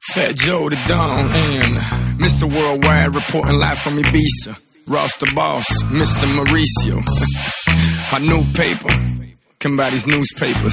Fat Joe the Don and Mr. Worldwide reporting live from Ibiza. Ross the Boss, Mr. Mauricio. Our new paper can buy these newspapers.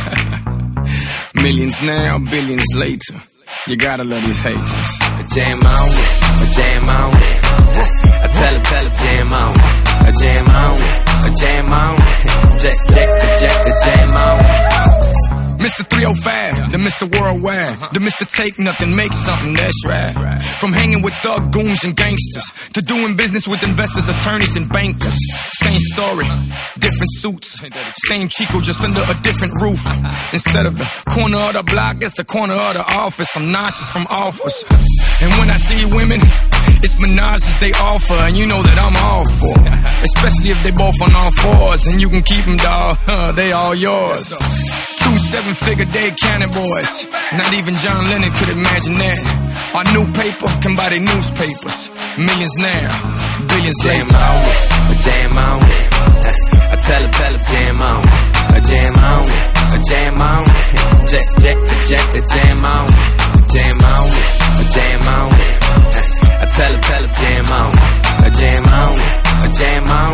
Millions now, billions later. You gotta love these haters. I jam on it, I jam on it. I tell her, jam on it. I jam on it, I jam on it. Jack, the jam on it. Mr. 305, the Mr. Worldwide, the Mr. Take Nothing, Make Something, that's right. From hanging with thug goons and gangsters to doing business with investors, attorneys, and bankers. Same story, different suits. Same Chico, just under a different roof. Instead of the corner of the block, it's the corner of the office. I'm nauseous from office. And when I see women, it's menages they offer, and you know that I'm all for. Especially if they both on all fours, and you can keep them, dawg, they all yours. 2 7-figure day counting boys. Not even John Lennon could imagine that. Our new paper can buy their newspapers. Millions now, billions later. I jam on it. I tell her, jam on it. I jam on it. I jam on it. Jack, the jam on it. Jam on it. I jam on it. I tell her, jam on it. I jam on it. I jam on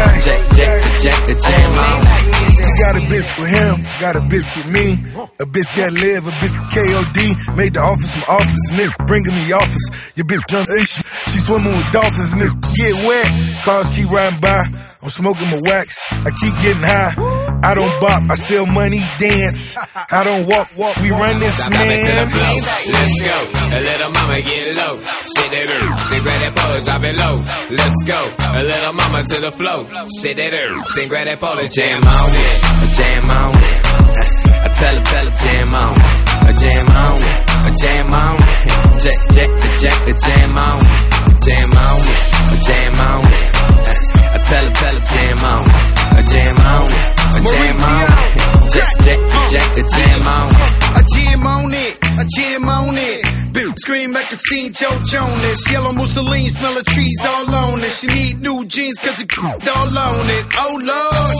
it. Jack, the jam on it. You got a bitch with him, got a bitch with me. A bitch that live, a bitch KOD. Made the office my office, nigga. Bringing me office. Your bitch done she swimming with dolphins, nigga. Get wet, cars keep riding by. I'm smoking my wax, I keep getting high. I don't bop, I steal money, dance. I don't walk, we run this man. Let's go, a little mama get low. Shit that earth, then grab that pole, drop it low. Let's go, a little mama to the flow. Shit that earth, then grab that pole and jam on it. I jam on it. I tell her, jam on it. I jam on it. I jam on it. Jack, the jam on it. Jam on it. I jam on it. I tell her, jam on it. I jam on it. I jam on it. Jack, the jam on it. I jam on it. I jam on it. Bitch scream like a scene Joe Jonas. Yellow Mussolini, smell of trees all on it. She need new jeans cause it all on it. Oh Lord.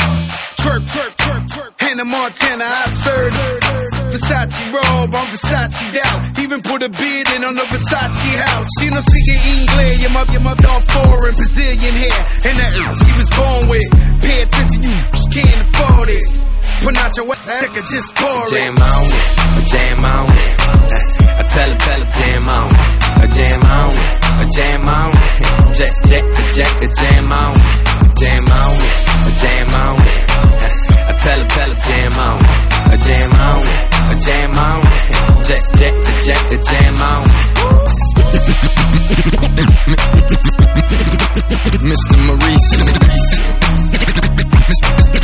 Twerk. Hannah Montana, I served. Versace robe, I'm Versace out. Even put a bid in on the Versace house. She no speaking English, you're my dog foreign Brazilian hair. And that she was born with. Pay attention, you can't afford it. Pronounce your West Africa, just pour it. Jam on it, I jam on it. I tell her, jam on it. I jam on it, I jam on it. Jack, the jam on it. Jam on it, I jam on it. I tell her, jam on it. I jam on it, I jam on it. Jack, the jam on it. Mr. Mauricio.